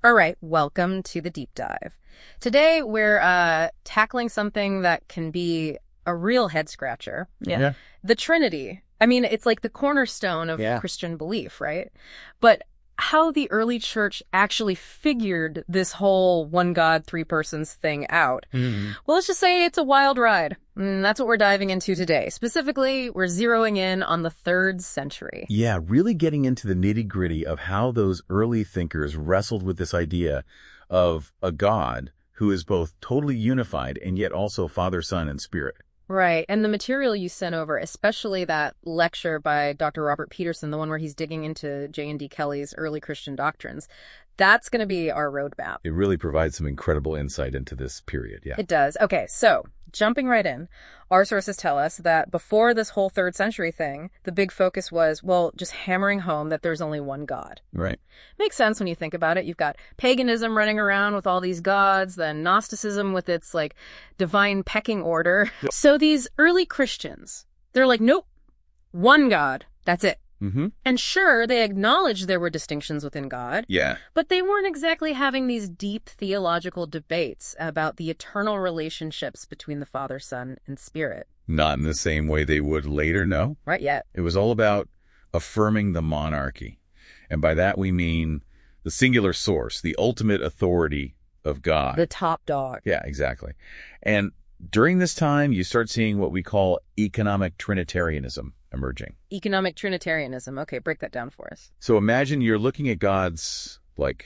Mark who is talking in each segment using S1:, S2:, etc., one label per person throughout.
S1: All right, welcome to the deep dive. Today we're tackling something that can be a real head scratcher.
S2: Yeah.
S1: The Trinity. I mean, it's like the cornerstone of Christian belief, right? But how the early church actually figured this whole one God, three persons thing out.
S2: Mm-hmm.
S1: Well, let's just say it's a wild ride. And that's what we're diving into today. Specifically, we're zeroing in on the 3rd century.
S2: Yeah, really getting into the nitty-gritty of how those early thinkers wrestled with this idea of a God who is both totally unified and yet also Father, Son, and Spirit.
S1: Right. And the material you sent over, especially that lecture by Dr. Robert Peterson, the one where he's digging into J.N.D. Kelly's early Christian doctrines, that's going to be our roadmap.
S2: It really provides some incredible insight into this period, yeah.
S1: It does. Okay, so jumping right in, our sources tell us that before this whole 3rd century thing, the big focus was, well, just hammering home that there's only one God.
S2: Right.
S1: Makes sense when you think about it. You've got paganism running around with all these gods, then Gnosticism with its, like, divine pecking order. Yep. So these early Christians, they're like, nope, one God, that's it.
S2: Mm-hmm.
S1: And sure, they acknowledged there were distinctions within God.
S2: Yeah.
S1: But they weren't exactly having these deep theological debates about the eternal relationships between the Father, Son, and Spirit.
S2: Not in the same way they would later, no.
S1: Right, yet.
S2: It was all about affirming the monarchy. And by that we mean the singular source, the ultimate authority of God.
S1: The top dog.
S2: Yeah, exactly. And during this time, you start seeing what we call economic Trinitarianism emerging.
S1: Economic Trinitarianism. Okay, break that down for us.
S2: So imagine you're looking at God's,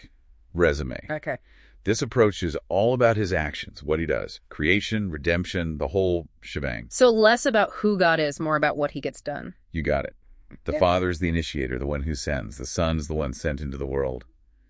S2: resume.
S1: Okay.
S2: This approach is all about his actions, what he does. Creation, redemption, the whole shebang.
S1: So less about who God is, more about what he gets done.
S2: You got it. The Father's the initiator, the one who sends. The Son's the one sent into the world.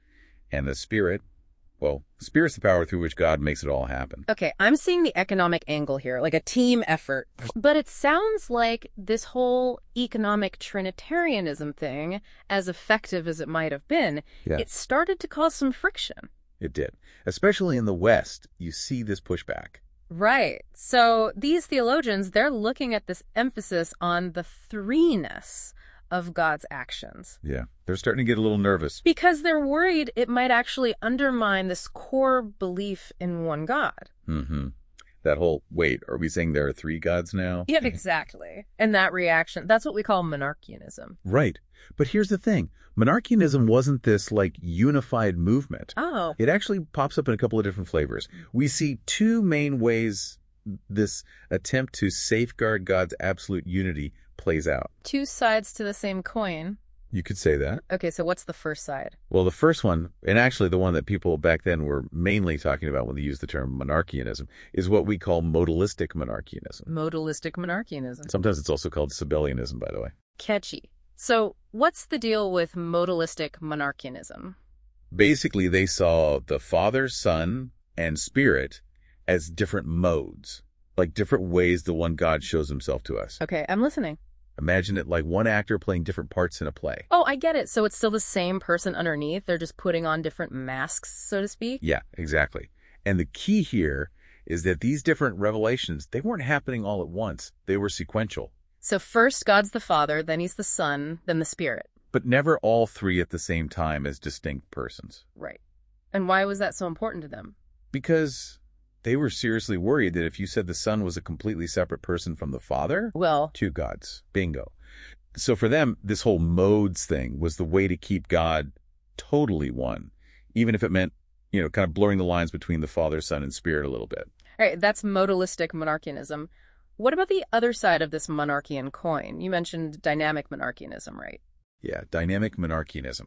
S2: And the Spirit, well, Spirit's the power through which God makes it all happen.
S1: Okay, I'm seeing the economic angle here, like a team effort. But it sounds like this whole economic Trinitarianism thing, as effective as it might have been, it started to cause some friction.
S2: It did. Especially in the West, you see this pushback.
S1: Right. So these theologians, they're looking at this emphasis on the threeness of God's actions.
S2: Yeah, they're starting to get a little nervous.
S1: Because they're worried it might actually undermine this core belief in one God.
S2: Mm-hmm. That whole, wait, are we saying there are 3 gods now?
S1: Yeah, exactly. And that reaction, that's what we call monarchianism.
S2: Right. But here's the thing. Monarchianism wasn't this, unified movement.
S1: Oh.
S2: It actually pops up in a couple of different flavors. We see 2 main ways this attempt to safeguard God's absolute unity plays out.
S1: 2 sides to the same coin.
S2: You could say that.
S1: Okay, so what's the first side?
S2: Well, the first one, and actually the one that people back then were mainly talking about when they used the term monarchianism, is what we call modalistic monarchianism.
S1: Modalistic monarchianism.
S2: Sometimes it's also called Sabellianism, by the way.
S1: Catchy. So what's the deal with modalistic monarchianism?
S2: Basically, they saw the Father, Son, and Spirit as different modes, like different ways the one God shows himself to us.
S1: Okay, I'm listening.
S2: Imagine it like one actor playing different parts in a play.
S1: Oh, I get it. So it's still the same person underneath. They're just putting on different masks, so to speak?
S2: Yeah, exactly. And the key here is that these different revelations, they weren't happening all at once. They were sequential.
S1: So first God's the Father, then he's the Son, then the Spirit.
S2: But never all 3 at the same time as distinct persons.
S1: Right. And why was that so important to them?
S2: Because they were seriously worried that if you said the Son was a completely separate person from the Father,
S1: well,
S2: 2 gods. Bingo. So for them, this whole modes thing was the way to keep God totally one, even if it meant, kind of blurring the lines between the Father, Son, and Spirit a little bit.
S1: All right, that's modalistic monarchianism. What about the other side of this monarchian coin? You mentioned dynamic monarchianism, right?
S2: Yeah, dynamic monarchianism.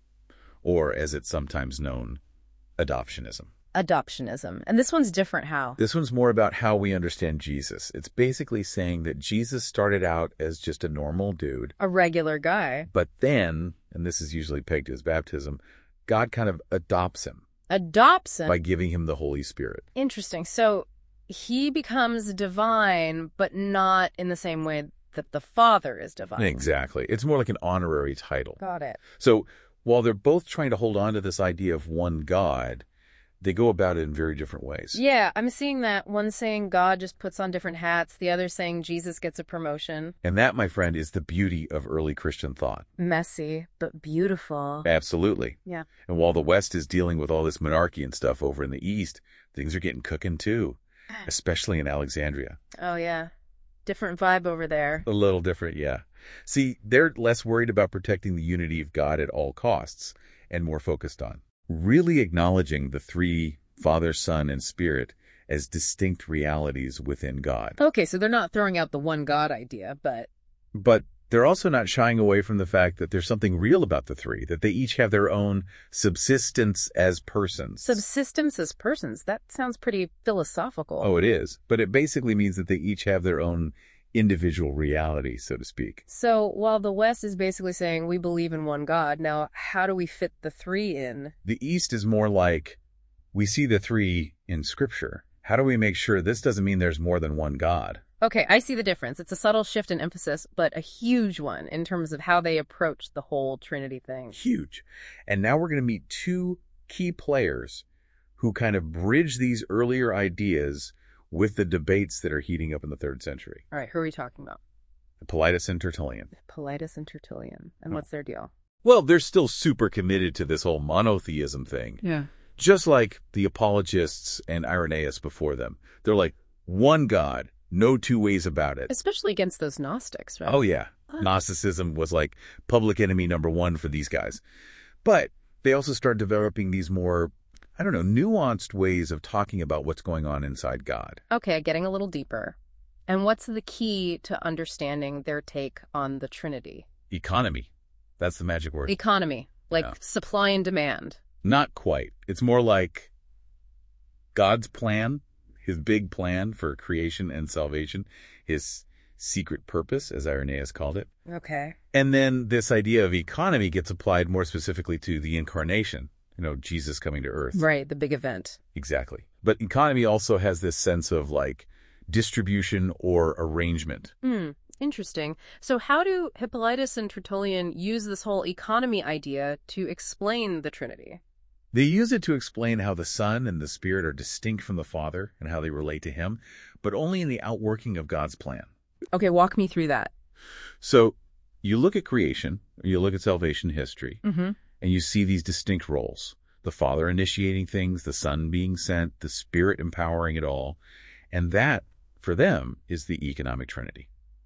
S2: Or, as it's sometimes known, adoptionism.
S1: Adoptionism. And this one's different how?
S2: This one's more about how we understand Jesus. It's basically saying that Jesus started out as just a normal dude.
S1: A regular guy.
S2: But then, and this is usually pegged to his baptism, God kind of adopts him.
S1: Adopts him?
S2: By giving him the Holy Spirit.
S1: Interesting. So he becomes divine, but not in the same way that the Father is divine.
S2: Exactly. It's more like an honorary title.
S1: Got it.
S2: So while they're both trying to hold on to this idea of one God, they go about it in very different ways.
S1: Yeah, I'm seeing that. One saying God just puts on different hats. The other saying Jesus gets a promotion.
S2: And that, my friend, is the beauty of early Christian thought.
S1: Messy, but beautiful.
S2: Absolutely.
S1: Yeah.
S2: And while the West is dealing with all this monarchy and stuff over in the East, things are getting cooking too, especially in Alexandria.
S1: Oh, yeah. Different vibe over there.
S2: A little different, yeah. See, they're less worried about protecting the unity of God at all costs and more focused on really acknowledging the three, Father, Son, and Spirit, as distinct realities within God.
S1: Okay, so they're not throwing out the one God idea, but
S2: they're also not shying away from the fact that there's something real about the three, that they each have their own subsistence as persons.
S1: Subsistence as persons? That sounds pretty philosophical.
S2: Oh, it is. But it basically means that they each have their own individual reality, so to speak.
S1: So while the West is basically saying we believe in one God, now how do we fit the three in?
S2: The East is more like we see the three in Scripture. How do we make sure this doesn't mean there's more than one God?
S1: Okay, I see the difference. It's a subtle shift in emphasis, but a huge one in terms of how they approach the whole Trinity thing.
S2: Huge. And now we're going to meet two key players who kind of bridge these earlier ideas with the debates that are heating up in the 3rd century.
S1: All right, who are we talking about?
S2: Hippolytus and Tertullian.
S1: Hippolytus and Tertullian. And what's their deal?
S2: Well, they're still super committed to this whole monotheism thing.
S1: Yeah.
S2: Just like the apologists and Irenaeus before them. They're like, one God, no two ways about it.
S1: Especially against those Gnostics, right?
S2: Oh, yeah. Gnosticism was like public enemy number one for these guys. But they also start developing these more, nuanced ways of talking about what's going on inside God.
S1: Okay, getting a little deeper. And what's the key to understanding their take on the Trinity?
S2: Economy. That's the magic word.
S1: Economy, like supply and demand.
S2: Not quite. It's more like God's plan, his big plan for creation and salvation, his secret purpose, as Irenaeus called it.
S1: Okay.
S2: And then this idea of economy gets applied more specifically to the incarnation, Jesus coming to earth.
S1: Right, the big event.
S2: Exactly. But economy also has this sense of like distribution or arrangement.
S1: Interesting. So how do Hippolytus and Tertullian use this whole economy idea to explain the Trinity?
S2: They use it to explain how the Son and the Spirit are distinct from the Father and how they relate to him, but only in the outworking of God's plan.
S1: Okay, walk me through that.
S2: So you look at creation, or you look at salvation history,
S1: Mm-hmm.
S2: and you see these distinct roles. The Father initiating things, the Son being sent, the Spirit empowering it all. And that, for them, is the economic Trinity.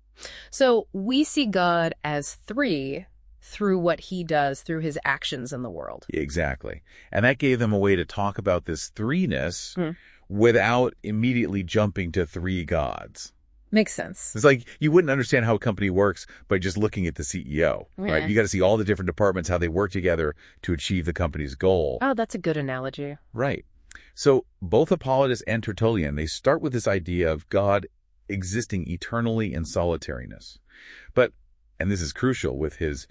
S1: So we see God as three through what he does, through his actions in the world.
S2: Exactly. And that gave them a way to talk about this threeness without immediately jumping to three gods.
S1: Makes sense.
S2: It's like you wouldn't understand how a company works by just looking at the CEO, right?
S1: Yeah.
S2: You got to see all the different departments, how they work together to achieve the company's goal.
S1: Oh, that's a good analogy.
S2: Right. So both Hippolytus and Tertullian, they start with this idea of God existing eternally in solitariness. But, and this is crucial, with his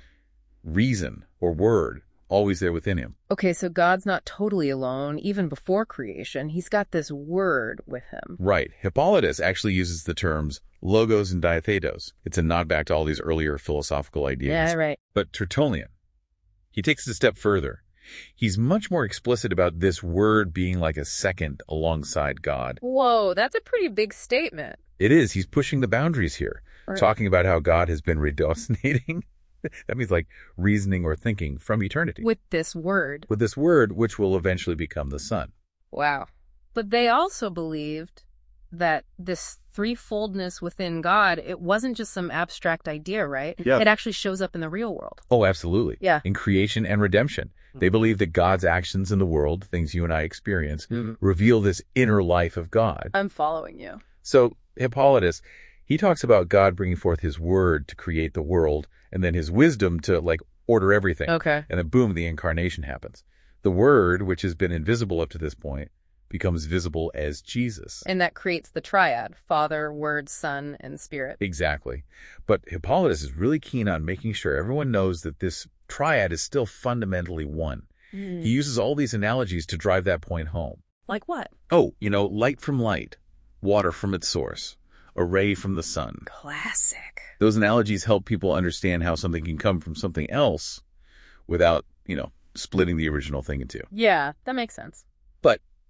S2: reason or word always there within him.
S1: Okay, so God's not totally alone. Even before creation, he's got this word with him.
S2: Right. Hippolytus actually uses the terms logos and diathetos. It's a nod back to all these earlier philosophical ideas.
S1: Yeah, right.
S2: But Tertullian, he takes it a step further. He's much more explicit about this word being like a second alongside God.
S1: Whoa, that's a pretty big statement.
S2: It is. He's pushing the boundaries here, talking about how God has been radiocinating. That means like reasoning or thinking from eternity.
S1: With this word.
S2: With this word, which will eventually become the Son.
S1: Wow. But they also believed that this threefoldness within God, it wasn't just some abstract idea, right?
S2: Yeah.
S1: It actually shows up in the real world.
S2: Oh, absolutely.
S1: Yeah.
S2: In creation and redemption. They believe that God's actions in the world, things you and I experience, reveal this inner life of God.
S1: I'm following you.
S2: So Hippolytus, he talks about God bringing forth his word to create the world and then his wisdom to like order everything.
S1: Okay.
S2: And then boom, the incarnation happens. The word, which has been invisible up to this point, becomes visible as Jesus.
S1: And that creates the triad, Father, Word, Son, and Spirit.
S2: Exactly. But Hippolytus is really keen on making sure everyone knows that this triad is still fundamentally one. He uses all these analogies to drive that point home.
S1: Like what?
S2: Oh, light from light, water from its source, a ray from the sun.
S1: Classic.
S2: Those analogies help people understand how something can come from something else without, splitting the original thing in two.
S1: Yeah, that makes sense.
S2: But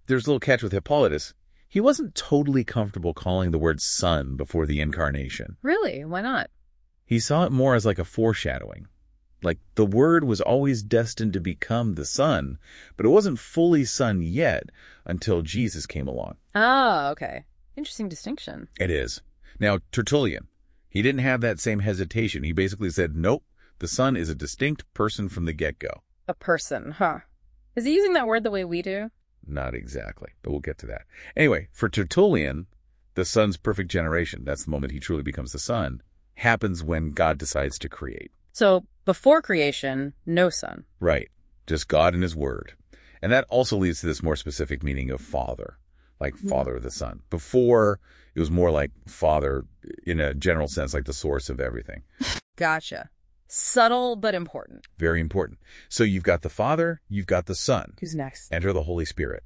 S2: there's a little catch with Hippolytus. He wasn't totally comfortable calling the word son before the incarnation.
S1: Really? Why not?
S2: He saw it more as like a foreshadowing. Like the Word was always destined to become the Son, but it wasn't fully Son yet until Jesus came along.
S1: Oh, okay. Interesting distinction.
S2: It is. Now, Tertullian, he didn't have that same hesitation. He basically said, nope, the Son is a distinct person from the get-go.
S1: A person, huh? Is he using that word the way we do?
S2: Not exactly, but we'll get to that. Anyway, for Tertullian, the Son's perfect generation, that's the moment he truly becomes the Son, happens when God decides to create.
S1: So, before creation, no son.
S2: Right. Just God and His Word. And that also leads to this more specific meaning of Father, like Father of the Son. Before, it was more like Father in a general sense, like the source of everything.
S1: Gotcha. Subtle, but important.
S2: Very important. So you've got the Father, you've got the Son.
S1: Who's next?
S2: Enter the Holy Spirit.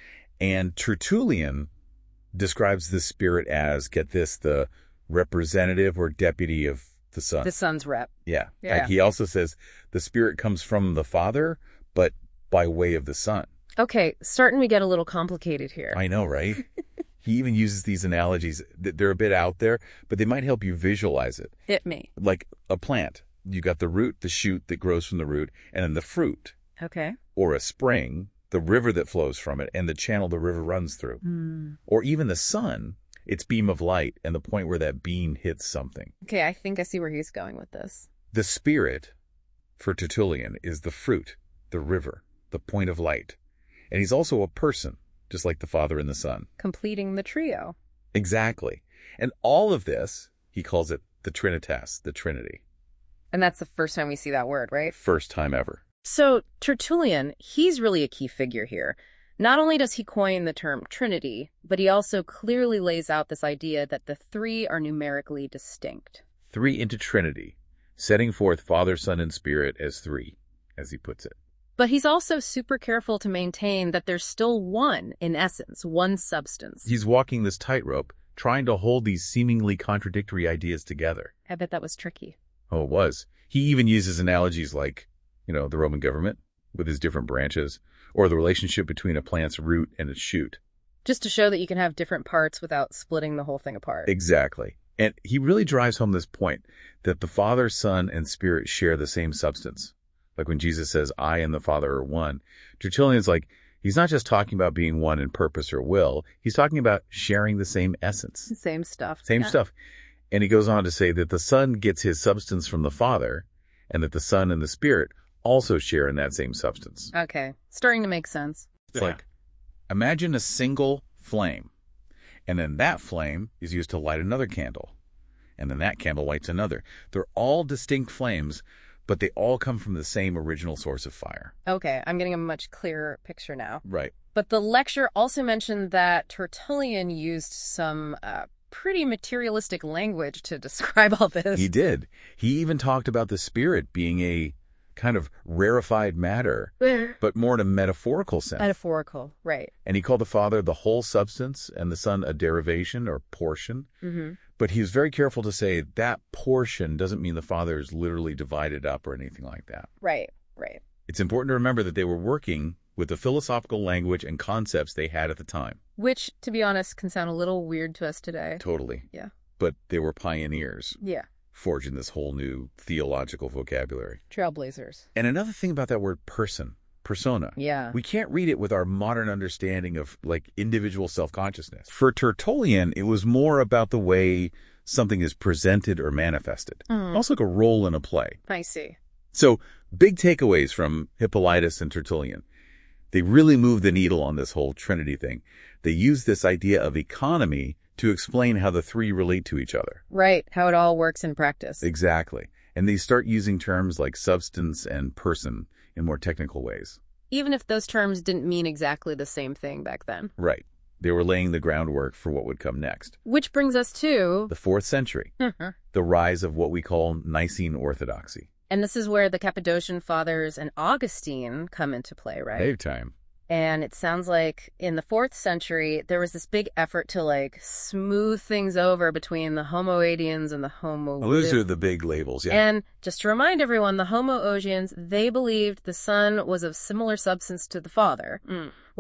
S2: And Tertullian describes the Spirit as, get this, the representative or deputy of the Son.
S1: The Son's rep.
S2: Yeah.
S1: Yeah.
S2: He also says the Spirit comes from the Father, but by way of the Son.
S1: Okay, starting to get a little complicated here.
S2: I know, right? He even uses these analogies. They're a bit out there, but they might help you visualize it.
S1: Hit me.
S2: Like a plant. You got the root, the shoot that grows from the root, and then the fruit.
S1: Okay.
S2: Or a spring, the river that flows from it, and the channel the river runs through. Or even the sun, its beam of light, and the point where that beam hits something.
S1: Okay, I think I see where he's going with this.
S2: The Spirit, for Tertullian, is the fruit, the river, the point of light. And he's also a person, just like the Father and the Son.
S1: Completing the trio.
S2: Exactly. And all of this, he calls it the Trinitas, the Trinity.
S1: And that's the first time we see that word, right?
S2: First time ever.
S1: So Tertullian, he's really a key figure here. Not only does he coin the term Trinity, but he also clearly lays out this idea that the three are numerically distinct.
S2: Three into Trinity, setting forth Father, Son, and Spirit as three, as he puts it.
S1: But he's also super careful to maintain that there's still one, in essence, one substance.
S2: He's walking this tightrope, trying to hold these seemingly contradictory ideas together.
S1: I bet that was tricky.
S2: Oh, it was. He even uses analogies like, the Roman government with its different branches, or the relationship between a plant's root and its shoot.
S1: Just to show that you can have different parts without splitting the whole thing apart.
S2: Exactly. And he really drives home this point that the Father, Son, and Spirit share the same substance. Like when Jesus says, I and the Father are one. Tertullian's like, he's not just talking about being one in purpose or will. He's talking about sharing the same essence.
S1: Same stuff.
S2: Same stuff. And he goes on to say that the Son gets his substance from the Father, and that the Son and the Spirit also share in that same substance.
S1: Okay. Starting to make sense.
S2: It's like, imagine a single flame, and then that flame is used to light another candle, and then that candle lights another. They're all distinct flames, but they all come from the same original source of fire.
S1: Okay, I'm getting a much clearer picture now.
S2: Right.
S1: But the lecture also mentioned that Tertullian used some pretty materialistic language to describe all this.
S2: He did. He even talked about the Spirit being a kind of rarefied matter, but more in a metaphorical sense.
S1: Metaphorical, right.
S2: And he called the Father the whole substance and the Son a derivation or portion.
S1: Mm-hmm.
S2: But he was very careful to say that portion doesn't mean the Father is literally divided up or anything like that.
S1: Right, right.
S2: It's important to remember that they were working with the philosophical language and concepts they had at the time.
S1: Which, to be honest, can sound a little weird to us today.
S2: Totally.
S1: Yeah.
S2: But they were pioneers.
S1: Yeah.
S2: Forging this whole new theological vocabulary.
S1: Trailblazers.
S2: And another thing about that word person, persona.
S1: Yeah.
S2: We can't read it with our modern understanding of like individual self-consciousness. For Tertullian, it was more about the way something is presented or manifested. Also like a role in a play.
S1: I see.
S2: So big takeaways from Hippolytus and Tertullian. They really moved the needle on this whole Trinity thing. They used this idea of economy to explain how the three relate to each other.
S1: Right, how it all works in practice.
S2: Exactly. And they start using terms like substance and person in more technical ways.
S1: Even if those terms didn't mean exactly the same thing back then.
S2: Right. They were laying the groundwork for what would come next.
S1: Which brings us to
S2: the 4th century, the rise of what we call Nicene Orthodoxy.
S1: And this is where the Cappadocian Fathers and Augustine come into play, right?
S2: Big time.
S1: And it sounds like in the 4th century, there was this big effort to smooth things over between the Homoousians and the Homo...
S2: Well, those are the big labels, yeah.
S1: And just to remind everyone, the Homoousians, they believed the Son was of similar substance to the Father, while the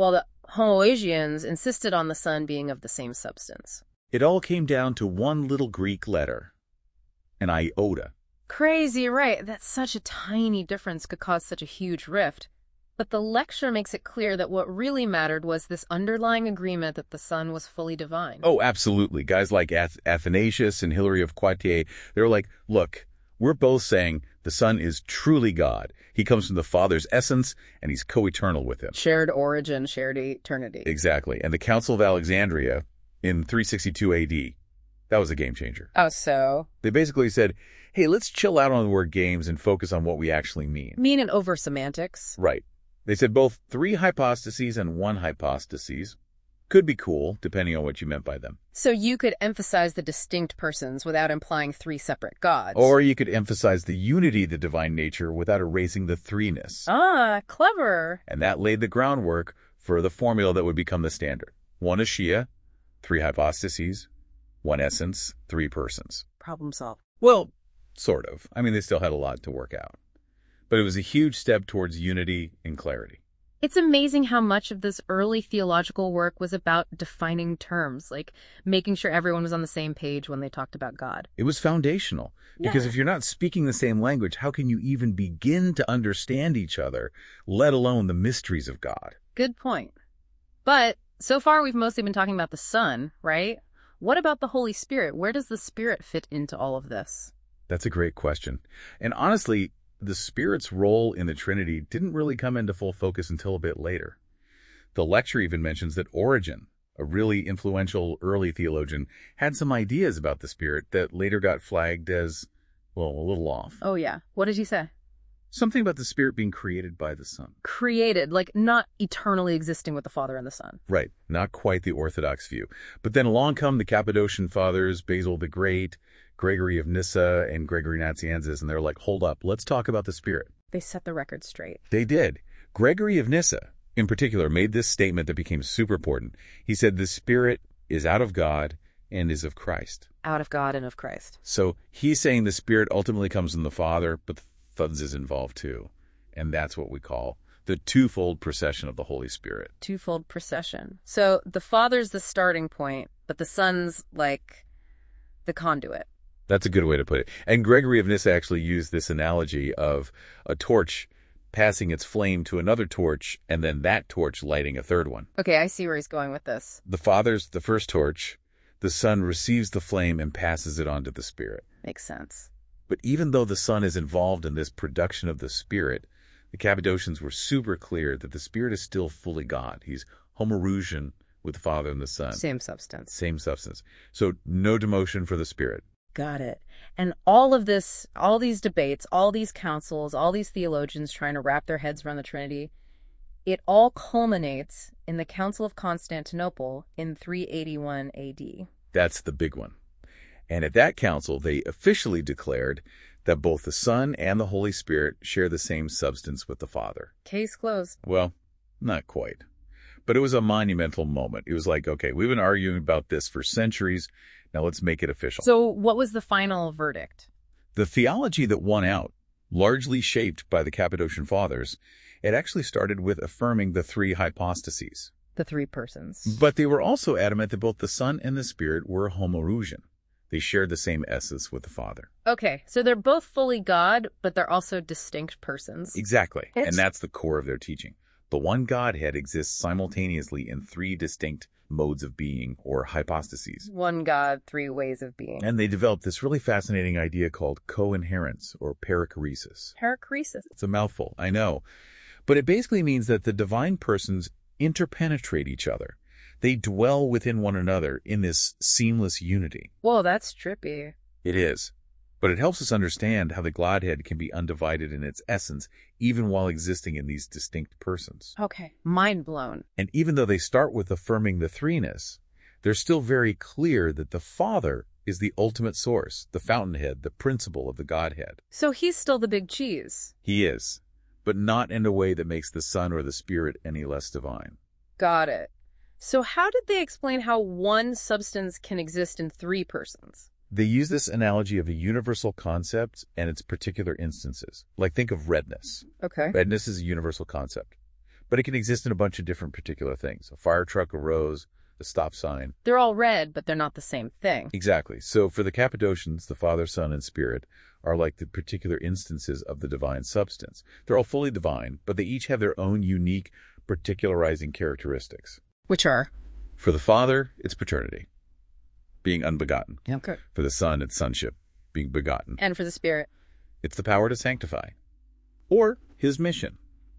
S1: Homoousians insisted on the Son being of the same substance.
S2: It all came down to one little Greek letter, an iota.
S1: Crazy, right? That such a tiny difference could cause such a huge rift. But the lecture makes it clear that what really mattered was this underlying agreement that the Son was fully divine.
S2: Oh, absolutely. Guys like Athanasius and Hilary of Poitiers, they were like, look, we're both saying the Son is truly God. He comes from the Father's essence, and he's co-eternal with him.
S1: Shared origin, shared eternity.
S2: Exactly. And the Council of Alexandria in 362 AD, that was a game changer.
S1: Oh, so?
S2: They basically said, hey, let's chill out on the word games and focus on what we actually mean.
S1: Meaning over semantics?
S2: Right. They said both 3 hypostases and 1 hypostasis could be cool, depending on what you meant by them.
S1: So you could emphasize the distinct persons without implying 3 separate gods.
S2: Or you could emphasize the unity of the divine nature without erasing the threeness.
S1: Ah, clever.
S2: And that laid the groundwork for the formula that would become the standard. 1 Aschia, 3 hypostases, 1 essence, 3 persons.
S1: Problem solved.
S2: Well, sort of. I mean, they still had a lot to work out. But it was a huge step towards unity and clarity.
S1: It's amazing how much of this early theological work was about defining terms, like making sure everyone was on the same page when they talked about God.
S2: It was foundational, because if you're not speaking the same language, how can you even begin to understand each other, let alone the mysteries of God?
S1: Good point. But so far we've mostly been talking about the Son, right? What about the Holy Spirit? Where does the Spirit fit into all of this?
S2: That's a great question. And honestly, the Spirit's role in the Trinity didn't really come into full focus until a bit later. The lecture even mentions that Origen, a really influential early theologian, had some ideas about the Spirit that later got flagged as, well, a little off.
S1: Oh, yeah. What did he say?
S2: Something about the Spirit being created by the Son.
S1: Created, like not eternally existing with the Father and the Son.
S2: Right. Not quite the Orthodox view. But then along come the Cappadocian Fathers, Basil the Great, Gregory of Nyssa, and Gregory Nazianzus, and they're like, hold up, let's talk about the Spirit.
S1: They set the record straight.
S2: They did. Gregory of Nyssa, in particular, made this statement that became super important. He said, the Spirit is out of God and is of Christ.
S1: Out of God and of Christ.
S2: So he's saying the Spirit ultimately comes from the Father, but the Thuds is involved too. And that's what we call the twofold procession of the Holy Spirit.
S1: Twofold procession. So the Father's the starting point, but the Son's like the conduit.
S2: That's a good way to put it. And Gregory of Nyssa actually used this analogy of a torch passing its flame to another torch, and then that torch lighting a third one.
S1: Okay, I see where he's going with this.
S2: The Father's the first torch. The Son receives the flame and passes it on to the Spirit.
S1: Makes sense.
S2: But even though the Son is involved in this production of the Spirit, the Cappadocians were super clear that the Spirit is still fully God. He's homoousian with the Father and the Son.
S1: Same substance.
S2: Same substance. So no demotion for the Spirit.
S1: Got it. And all of this, all these debates, all these councils, all these theologians trying to wrap their heads around the Trinity, it all culminates in the Council of Constantinople in 381 AD.
S2: That's the big one. And at that council, they officially declared that both the Son and the Holy Spirit share the same substance with the Father.
S1: Case closed.
S2: Well, not quite. But it was a monumental moment. It was like, okay, we've been arguing about this for centuries. Now let's make it official.
S1: So what was the final verdict?
S2: The theology that won out, largely shaped by the Cappadocian Fathers, it actually started with affirming the 3 hypostases.
S1: The 3 persons.
S2: But they were also adamant that both the Son and the Spirit were homoousian. They shared the same essence with the Father.
S1: Okay, so they're both fully God, but they're also distinct persons.
S2: Exactly. And that's the core of their teaching. The one Godhead exists simultaneously in 3 distinct modes of being, or hypostases.
S1: One God, 3 ways of being.
S2: And they developed this really fascinating idea called co-inherence, or perichoresis.
S1: Perichoresis.
S2: It's a mouthful, I know. But it basically means that the divine persons interpenetrate each other. They dwell within one another in this seamless unity.
S1: Whoa, that's trippy.
S2: It is. But it helps us understand how the Godhead can be undivided in its essence, even while existing in these distinct persons.
S1: Okay. Mind blown.
S2: And even though they start with affirming the threeness, they're still very clear that the Father is the ultimate source, the fountainhead, the principle of the Godhead.
S1: So he's still the big cheese.
S2: He is, but not in a way that makes the Son or the Spirit any less divine.
S1: Got it. So how did they explain how one substance can exist in 3 persons?
S2: They use this analogy of a universal concept and its particular instances. Like, think of redness.
S1: Okay.
S2: Redness is a universal concept. but it can exist in a bunch of different particular things. A fire truck, a rose, a stop sign.
S1: They're all red, but they're not the same thing.
S2: Exactly. So for the Cappadocians, the Father, Son, and Spirit are like the particular instances of the divine substance. They're all fully divine, but they each have their own unique, particularizing characteristics.
S1: Which are?
S2: For the Father, it's paternity, being unbegotten.
S1: Okay.
S2: For the Son, it's sonship, being begotten.
S1: And for the Spirit?
S2: It's the power to sanctify, or his mission.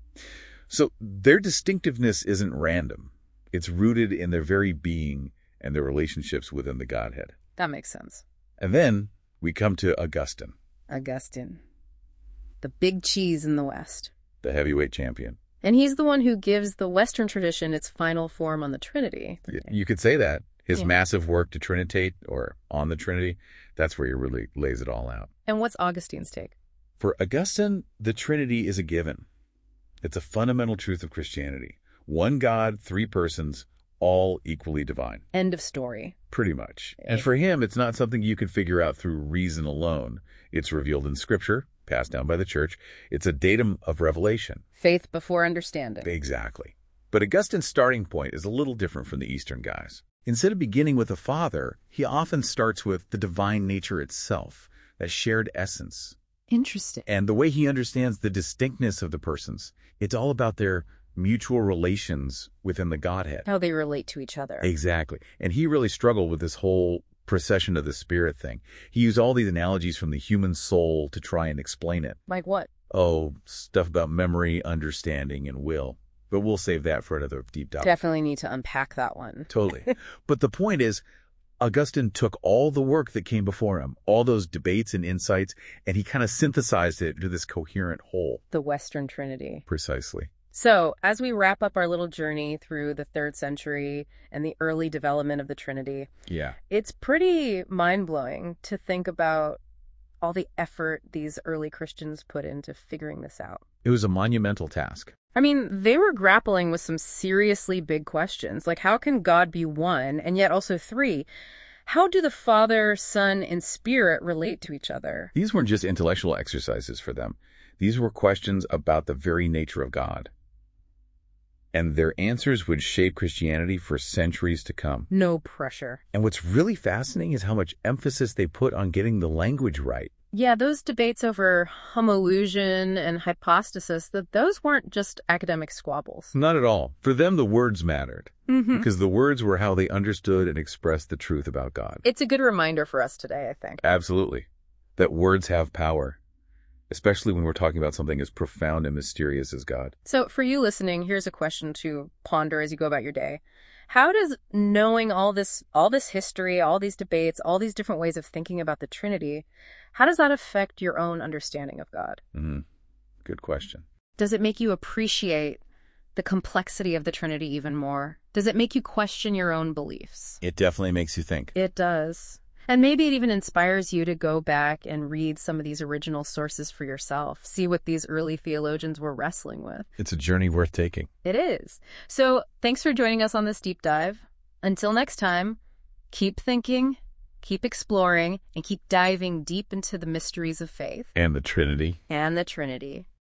S2: So their distinctiveness isn't random. It's rooted in their very being and their relationships within the Godhead.
S1: That makes sense.
S2: And then we come to Augustine.
S1: Augustine. The big cheese in the West.
S2: The heavyweight champion.
S1: And he's the one who gives the Western tradition its final form on the Trinity.
S2: You could say that. His massive work to trinitate, or on the Trinity, that's where he really lays it all out.
S1: And what's Augustine's take?
S2: For Augustine, the Trinity is a given. It's a fundamental truth of Christianity. One God, three persons, all equally divine.
S1: End of story.
S2: Pretty much. And for him, it's not something you can figure out through reason alone. It's revealed in Scripture, passed down by the Church. It's a datum of revelation.
S1: Faith before understanding.
S2: Exactly. But Augustine's starting point is a little different from the Eastern guys. Instead of beginning with the Father, he often starts with the divine nature itself, that shared essence.
S1: Interesting.
S2: And the way he understands the distinctness of the persons, it's all about their mutual relations within the Godhead.
S1: How they relate to each other.
S2: Exactly. And he really struggled with this whole procession of the Spirit thing. He used all these analogies from the human soul to try and explain it.
S1: Like what?
S2: Oh, stuff about memory, understanding, and will. But we'll save that for another deep dive.
S1: Definitely need to unpack that one.
S2: Totally. But the point is, Augustine took all the work that came before him, all those debates and insights, and he kind of synthesized it into this coherent whole.
S1: The Western Trinity.
S2: Precisely.
S1: So, as we wrap up our little journey through the 3rd century and the early development of the Trinity, it's pretty mind-blowing to think about all the effort these early Christians put into figuring this out.
S2: It was a monumental task.
S1: I mean, they were grappling with some seriously big questions, like how can God be one and yet also three? How do the Father, Son, and Spirit relate to each other?
S2: These weren't just intellectual exercises for them. These were questions about the very nature of God. And their answers would shape Christianity for centuries to come.
S1: No pressure.
S2: And what's really fascinating is how much emphasis they put on getting the language right.
S1: Yeah, those debates over homoousion and hypostasis, those weren't just academic squabbles.
S2: Not at all. For them, the words mattered. Because the words were how they understood and expressed the truth about God.
S1: It's a good reminder for us today, I think.
S2: Absolutely. That words have power. Especially when we're talking about something as profound and mysterious as God.
S1: So for you listening, here's a question to ponder as you go about your day. How does knowing all this history, all these debates, all these different ways of thinking about the Trinity, how does that affect your own understanding of God?
S2: Good question.
S1: Does it make you appreciate the complexity of the Trinity even more? Does it make you question your own beliefs?
S2: It definitely makes you think.
S1: It does. And maybe it even inspires you to go back and read some of these original sources for yourself, see what these early theologians were wrestling with.
S2: It's a journey worth taking.
S1: It is. So thanks for joining us on this deep dive. Until next time, keep thinking, keep exploring, and keep diving deep into the mysteries of faith.
S2: And the Trinity.
S1: And the Trinity.